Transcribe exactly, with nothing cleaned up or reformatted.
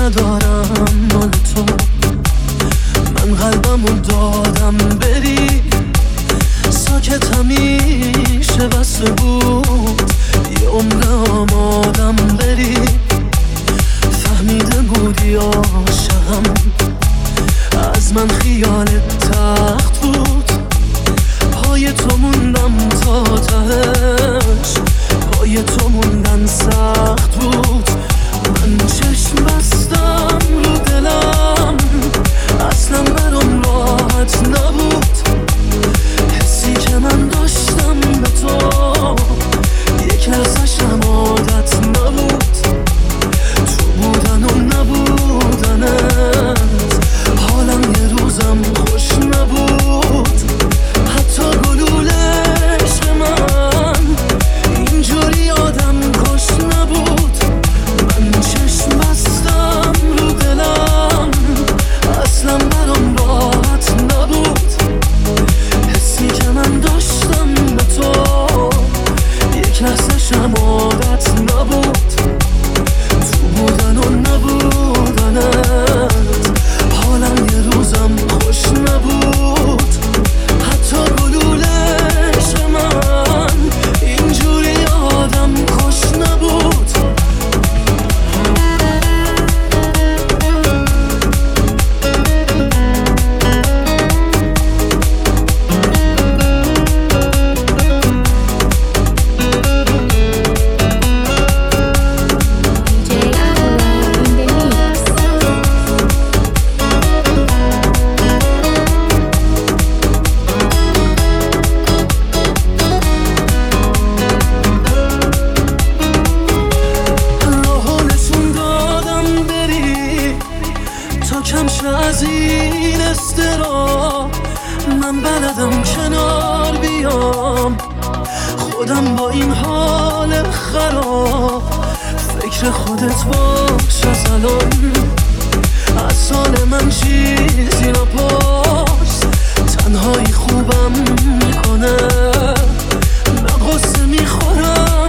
ندارم مال تو، من قلبمو دادم بری، ساکت همیشه بسته بود یه عمر آمادم بری. فهمیده بودی عاشقم، از من خیالت تخت بود، پای تو موندم تا تهش، پای تو موندن سخت بود. من چشم بستم رو دلم، اصلا برام راحت نبود، حسی که من داشتم به تو یک لحظه‌شم عادت نبود. تو بودن و نبودنت حالم یه روزم خوش نبود، حتی گلوله عشق من اینجوری آدم کش نبود. من چشم بستم رو دلم، اصلا برام راحت نبود، حسی که من داشتم به تو یک لحظه شم عادت نبود. تو بودن و نبودنت حالم یه روزم خوش نبود، حتی گلوله عشق من اینجوری آدم کش نبود. از این استرا من بلدم کنار بیام، خودم با این حال خراب فکر خودت باش از الان. از حال من چیزی نپرس، تنهایی خوبم میکنه، نه غصه میخورم